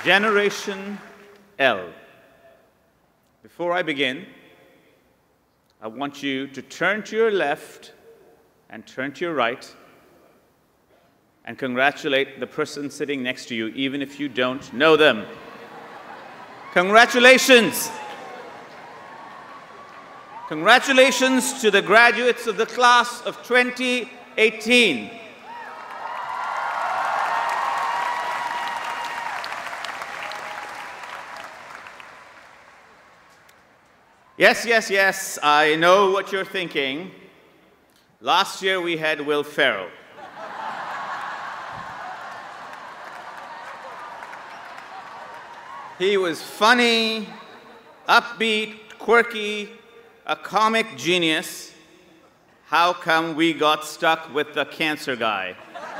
Generation L. Before I begin, I want you to turn to your left and turn to your right and congratulate the person sitting next to you, even if you don't know them. Congratulations! Congratulations to the graduates of the class of 2018. Yes, yes, yes, I know what you're thinking. Last year we had Will Ferrell. He was funny, upbeat, quirky, a comic genius. How come we got stuck with the cancer guy?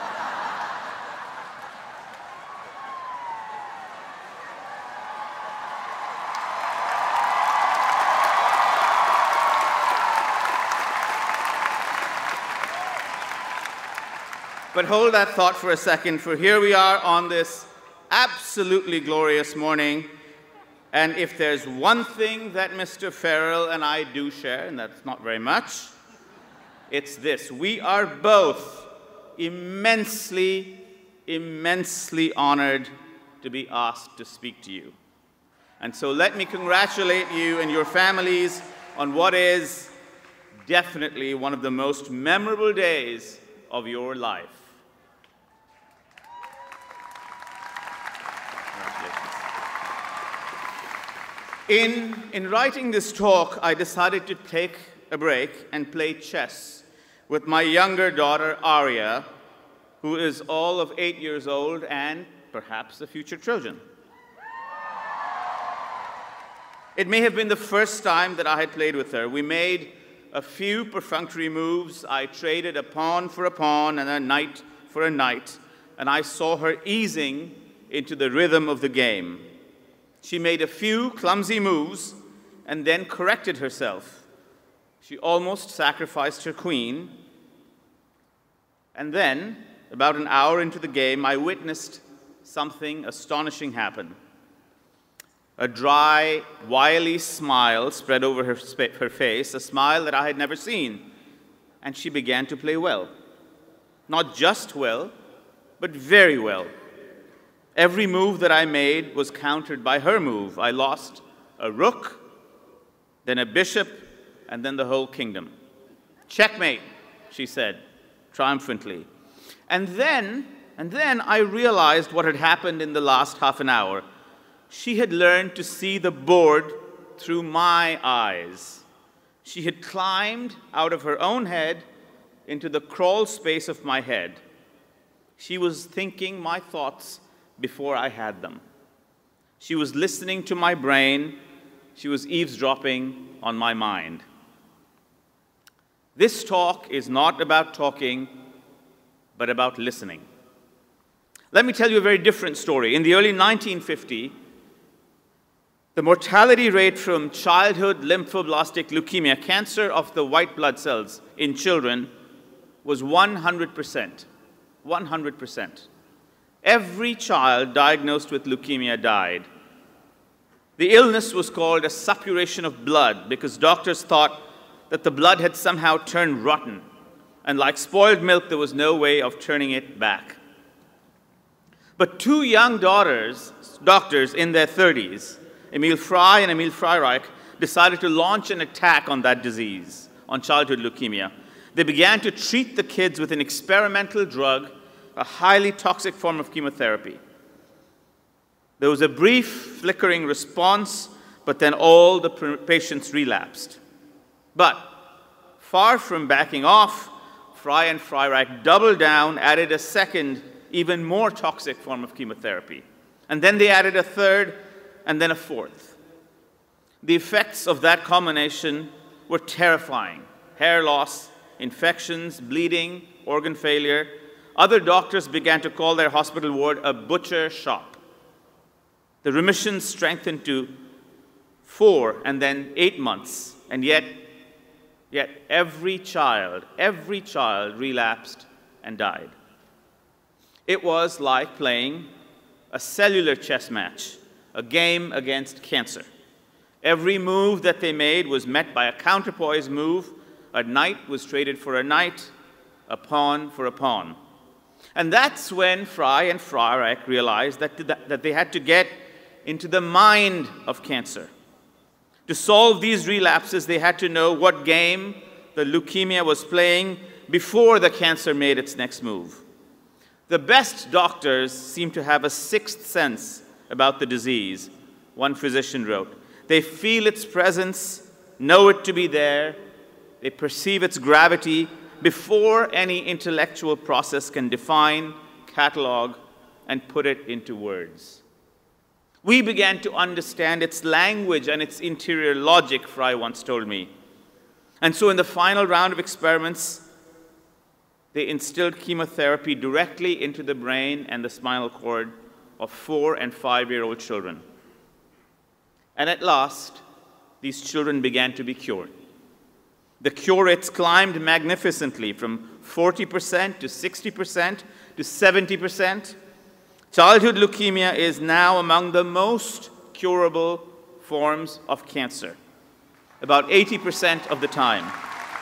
But hold that thought for a second, for here we are on this absolutely glorious morning. And if there's one thing that Mr. Ferrell and I do share, and that's not very much, it's this. We are both immensely, immensely honored to be asked to speak to you. And so let me congratulate you and your families on what is definitely one of the most memorable days of your life. In writing this talk, I decided to take a break and play chess with my younger daughter, Arya, who is all of 8 years old and perhaps a future Trojan. It may have been the first time that I had played with her. We made a few perfunctory moves. I traded a pawn for a pawn and a knight for a knight, and I saw her easing into the rhythm of the game. She made a few clumsy moves and then corrected herself. She almost sacrificed her queen. And then, about an hour into the game, I witnessed something astonishing happen. A dry, wily smile spread over her face, a smile that I had never seen. And she began to play well. Not just well, but very well. Every move that I made was countered by her move. I lost a rook, then a bishop, and then the whole kingdom. Checkmate, she said triumphantly. And then I realized what had happened in the last half an hour. She had learned to see the board through my eyes. She had climbed out of her own head into the crawl space of my head. She was thinking my thoughts before I had them. She was listening to my brain. She was eavesdropping on my mind. This talk is not about talking, but about listening. Let me tell you a very different story. In the early 1950s, the mortality rate from childhood lymphoblastic leukemia, cancer of the white blood cells in children, was 100%. 100%. Every child diagnosed with leukemia died. The illness was called a suppuration of blood because doctors thought that the blood had somehow turned rotten, and like spoiled milk, there was no way of turning it back. But two young doctors in their 30s, Emil Frey and Emil Freireich, decided to launch an attack on that disease, on childhood leukemia. They began to treat the kids with an experimental drug, a highly toxic form of chemotherapy. There was a brief, flickering response, but then all the patients relapsed. But far from backing off, Frey and Freireich doubled down, added a second, even more toxic form of chemotherapy. And then they added a third, and then a fourth. The effects of that combination were terrifying. Hair loss, infections, bleeding, organ failure. Other doctors began to call their hospital ward a butcher shop. The remissions strengthened to 4 and then 8 months, and yet every child relapsed and died. It was like playing a cellular chess match, a game against cancer. Every move that they made was met by a counterpoise move. A knight was traded for a knight, a pawn for a pawn. And that's when Fry and Freireich realized that they had to get into the mind of cancer. To solve these relapses, they had to know what game the leukemia was playing before the cancer made its next move. The best doctors seem to have a sixth sense about the disease, one physician wrote. They feel its presence, know it to be there, they perceive its gravity before any intellectual process can define, catalog, and put it into words. We began to understand its language and its interior logic, Fry once told me. And so in the final round of experiments, they instilled chemotherapy directly into the brain and the spinal cord of 4- and 5-year-old children. And at last, these children began to be cured. The cure rates climbed magnificently from 40% to 60% to 70%. Childhood leukemia is now among the most curable forms of cancer, about 80% of the time.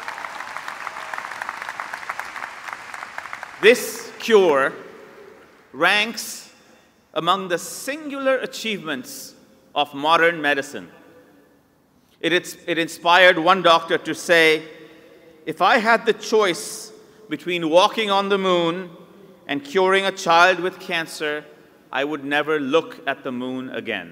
This cure ranks among the singular achievements of modern medicine. It inspired one doctor to say, if I had the choice between walking on the moon and curing a child with cancer, I would never look at the moon again.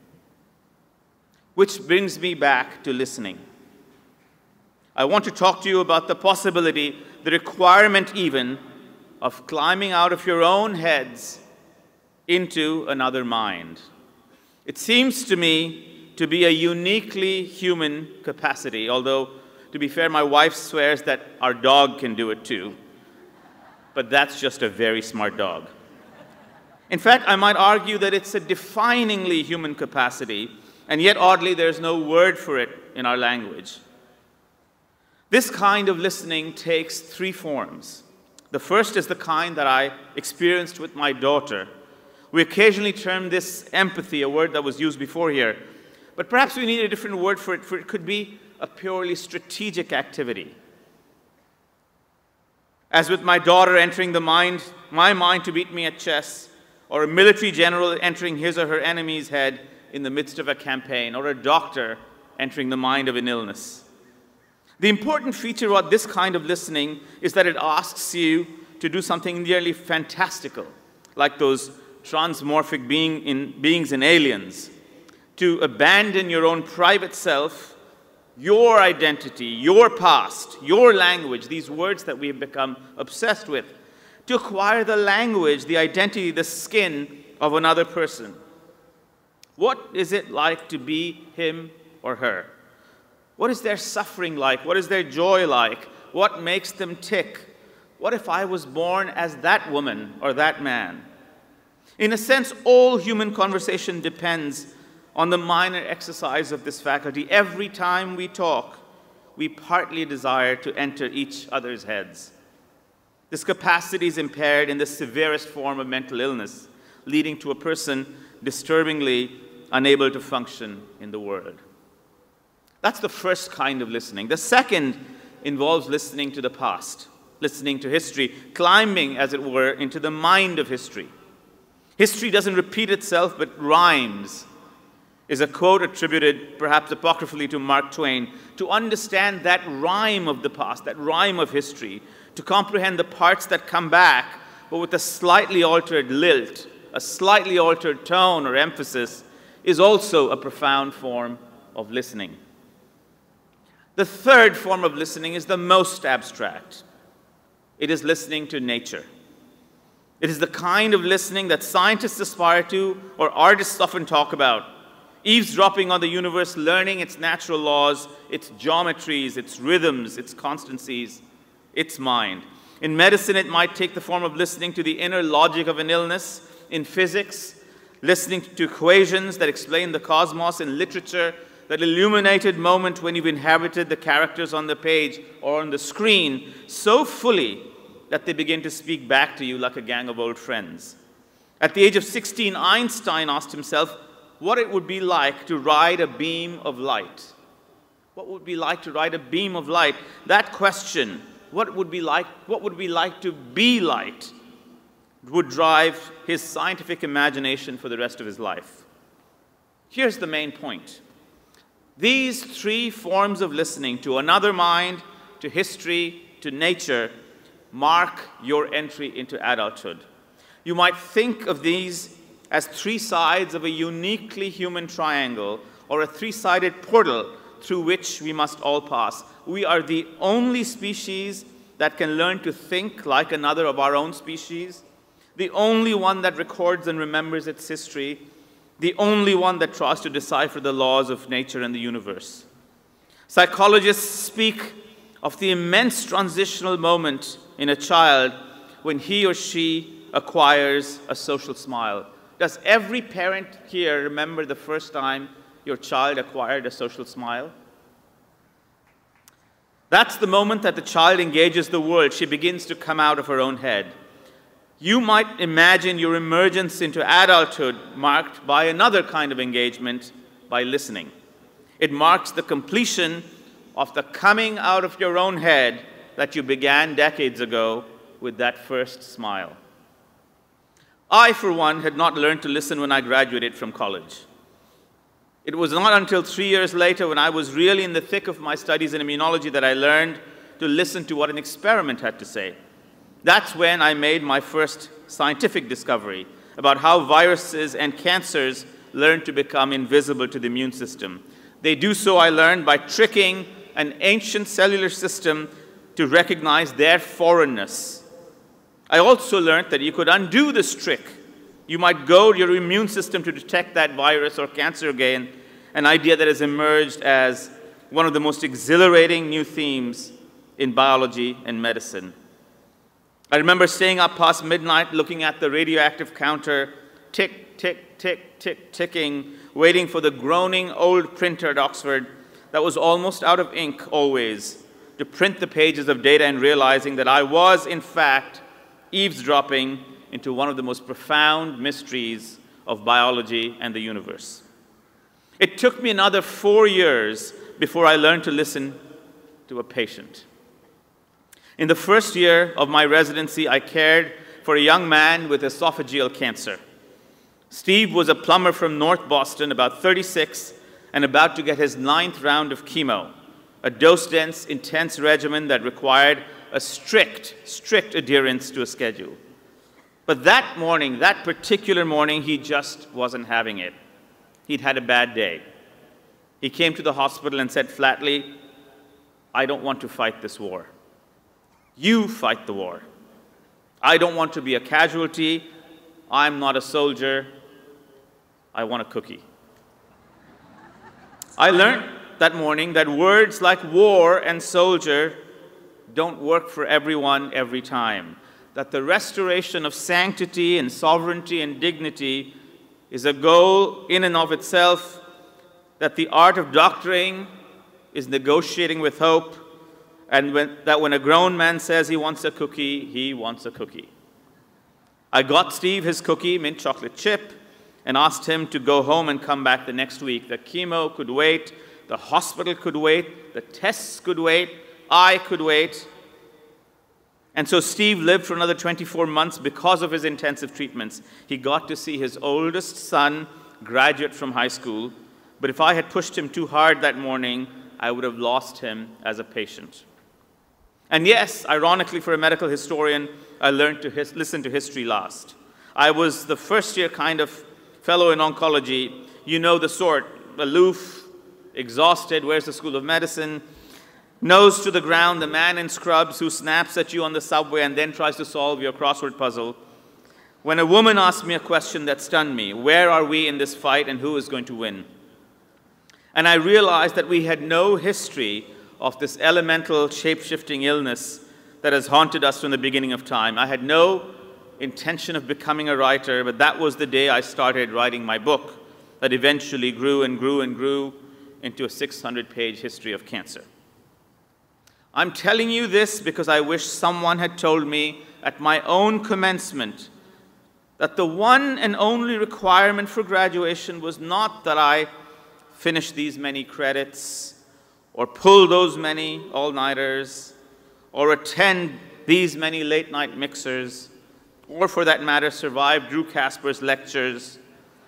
Which brings me back to listening. I want to talk to you about the possibility, the requirement even, of climbing out of your own heads into another mind. It seems to me to be a uniquely human capacity, although, to be fair, my wife swears that our dog can do it too. But that's just a very smart dog. In fact, I might argue that it's a definingly human capacity, and yet oddly there's no word for it in our language. This kind of listening takes 3 forms. The first is the kind that I experienced with my daughter. We occasionally term this empathy, a word that was used before here. But perhaps we need a different word for it, for it could be a purely strategic activity. As with my daughter entering my mind to beat me at chess, or a military general entering his or her enemy's head in the midst of a campaign, or a doctor entering the mind of an illness. The important feature of this kind of listening is that it asks you to do something nearly fantastical, like those transmorphic beings in Aliens, to abandon your own private self, your identity, your past, your language, these words that we have become obsessed with, to acquire the language, the identity, the skin of another person. What is it like to be him or her? What is their suffering like? What is their joy like? What makes them tick? What if I was born as that woman or that man? In a sense, all human conversation depends on the minor exercise of this faculty. Every time we talk, we partly desire to enter each other's heads. This capacity is impaired in the severest form of mental illness, leading to a person disturbingly unable to function in the world. That's the first kind of listening. The second involves listening to the past, listening to history, climbing, as it were, into the mind of history. History doesn't repeat itself, but rhymes, is a quote attributed, perhaps apocryphally, to Mark Twain. To understand that rhyme of the past, that rhyme of history, to comprehend the parts that come back, but with a slightly altered lilt, a slightly altered tone or emphasis, is also a profound form of listening. The third form of listening is the most abstract. It is listening to nature. It is the kind of listening that scientists aspire to, or artists often talk about. Eavesdropping on the universe, learning its natural laws, its geometries, its rhythms, its constancies, its mind. In medicine, it might take the form of listening to the inner logic of an illness. In physics, listening to equations that explain the cosmos. In literature, that illuminated moment when you've inhabited the characters on the page or on the screen so fully that they begin to speak back to you like a gang of old friends. At the age of 16, Einstein asked himself what it would be like to ride a beam of light. What would it be like to ride a beam of light? That question, what would it be like to be light, would drive his scientific imagination for the rest of his life. Here's the main point. These three forms of listening, to another mind, to history, to nature, mark your entry into adulthood. You might think of these as three sides of a uniquely human triangle, or a three-sided portal through which we must all pass. We are the only species that can learn to think like another of our own species, the only one that records and remembers its history, the only one that tries to decipher the laws of nature and the universe. Psychologists speak of the immense transitional moment in a child when he or she acquires a social smile. Does every parent here remember the first time your child acquired a social smile? That's the moment that the child engages the world. She begins to come out of her own head. You might imagine your emergence into adulthood marked by another kind of engagement, by listening. It marks the completion of the coming out of your own head that you began decades ago with that first smile. I, for one, had not learned to listen when I graduated from college. It was not until 3 years later, when I was really in the thick of my studies in immunology, that I learned to listen to what an experiment had to say. That's when I made my first scientific discovery about how viruses and cancers learn to become invisible to the immune system. They do so, I learned, by tricking an ancient cellular system to recognize their foreignness. I also learned that you could undo this trick. You might goad your immune system to detect that virus or cancer again, an idea that has emerged as one of the most exhilarating new themes in biology and medicine. I remember staying up past midnight looking at the radioactive counter, tick, tick, tick, tick, ticking, waiting for the groaning old printer at Oxford that was almost out of ink always to print the pages of data, and realizing that I was, in fact, eavesdropping into one of the most profound mysteries of biology and the universe. It took me another 4 years before I learned to listen to a patient. In the first year of my residency, I cared for a young man with esophageal cancer. Steve was a plumber from North Boston, about 36, and about to get his 9th round of chemo, a dose-dense, intense regimen that required a strict adherence to a schedule. But that morning, that particular morning, he just wasn't having it. He'd had a bad day. He came to the hospital and said flatly, "I don't want to fight this war. You fight the war. I don't want to be a casualty. I'm not a soldier. I want a cookie." I learned that morning that words like war and soldier don't work for everyone every time. That the restoration of sanctity and sovereignty and dignity is a goal in and of itself, that the art of doctoring is negotiating with hope, and that when a grown man says he wants a cookie, he wants a cookie. I got Steve his cookie, mint chocolate chip, and asked him to go home and come back the next week. The chemo could wait, the hospital could wait, the tests could wait, I could wait. And so Steve lived for another 24 months because of his intensive treatments. He got to see his oldest son graduate from high school, but if I had pushed him too hard that morning, I would have lost him as a patient. And yes, ironically for a medical historian, I learned to listen to history last. I was the first-year kind of fellow in oncology, you know the sort, aloof, exhausted, where's the School of Medicine, nose to the ground, the man in scrubs who snaps at you on the subway and then tries to solve your crossword puzzle. When a woman asked me a question that stunned me, where are we in this fight and who is going to win? And I realized that we had no history of this elemental shape-shifting illness that has haunted us from the beginning of time. I had no intention of becoming a writer, but that was the day I started writing my book that eventually grew and grew and grew into a 600-page history of cancer. I'm telling you this because I wish someone had told me at my own commencement that the one and only requirement for graduation was not that I finish these many credits or pull those many all-nighters or attend these many late-night mixers or, for that matter, survive Drew Casper's lectures,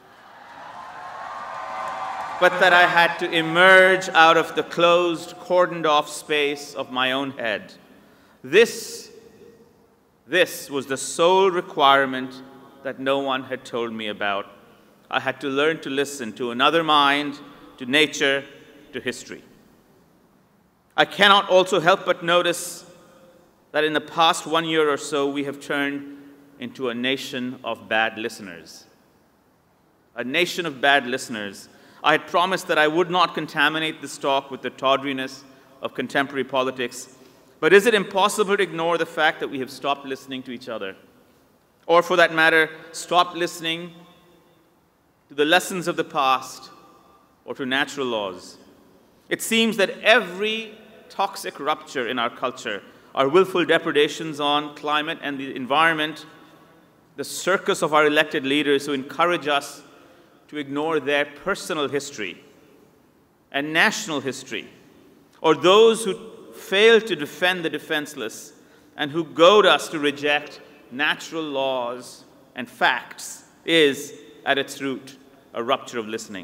but that I had to emerge out of the closed, cordoned-off space of my own head. This was the sole requirement that no one had told me about. I had to learn to listen to another mind, to nature, to history. I cannot also help but notice that in the past 1 year or so, we have turned into a nation of bad listeners. A nation of bad listeners. I had promised that I would not contaminate this talk with the tawdriness of contemporary politics, but is it impossible to ignore the fact that we have stopped listening to each other? Or, for that matter, stopped listening to the lessons of the past or to natural laws? It seems that every toxic rupture in our culture, our willful depredations on climate and the environment, the circus of our elected leaders who encourage us to ignore their personal history and national history, or those who fail to defend the defenseless and who goad us to reject natural laws and facts, is, at its root, a rupture of listening.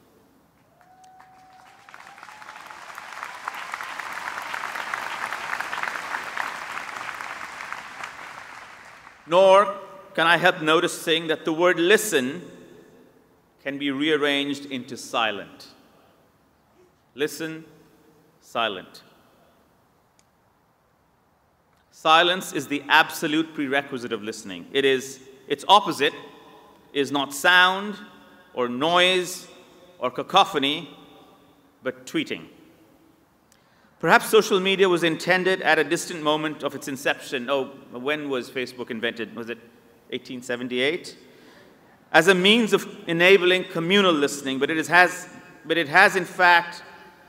Nor can I help noticing that the word listen can be rearranged into silent. Listen, silent. Silence is the absolute prerequisite of listening. Its opposite is not sound or noise or cacophony, but tweeting. Perhaps social media was intended at a distant moment of its inception. Oh, when was Facebook invented? Was it 1878? As a means of enabling communal listening, but this has in fact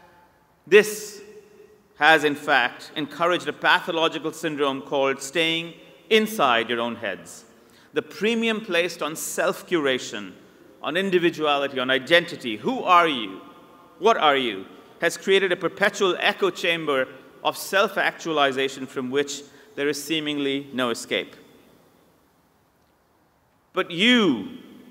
encouraged a pathological syndrome called staying inside your own heads. The premium placed on self-curation, on individuality, on identity, who are you, what are you, has created a perpetual echo chamber of self-actualization from which there is seemingly no escape. But you,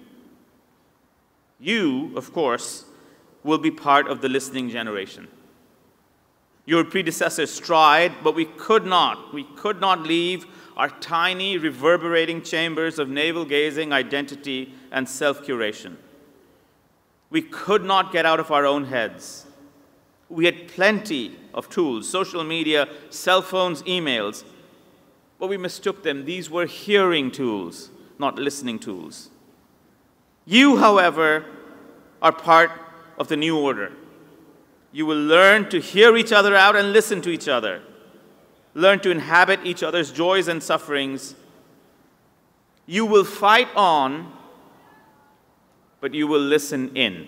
of course, will be part of the listening generation. Your predecessors tried, but we could not leave our tiny, reverberating chambers of navel-gazing identity and self-curation. We could not get out of our own heads. We had plenty of tools, social media, cell phones, emails, but we mistook them. These were hearing tools, not listening tools. You, however, are part of the new order. You will learn to hear each other out and listen to each other. Learn to inhabit each other's joys and sufferings. You will fight on, but you will listen in.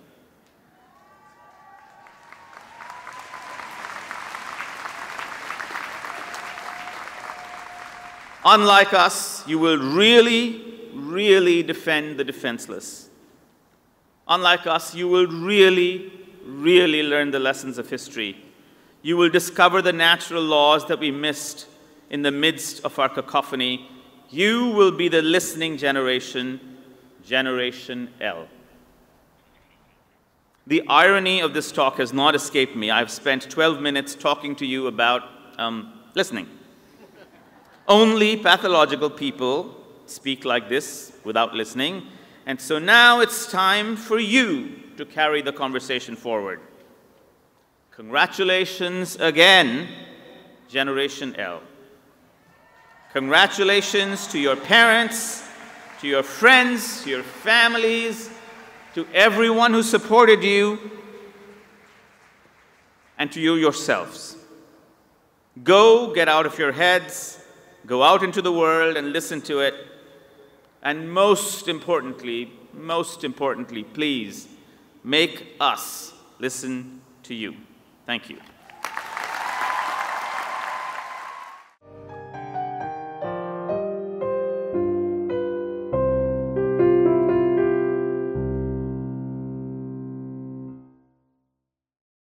Unlike us, you will really defend the defenseless. Unlike us, you will really learn the lessons of history. You will discover the natural laws that we missed in the midst of our cacophony. You will be the listening generation, Generation L. The irony of this talk has not escaped me. I've spent 12 minutes talking to you about listening. Only pathological people speak like this without listening. And so now it's time for you to carry the conversation forward. Congratulations again, Generation L. Congratulations to your parents, to your friends, to your families, to everyone who supported you, and to you yourselves. Go get out of your heads. Go out into the world and listen to it. And most importantly, please, make us listen to you. Thank you.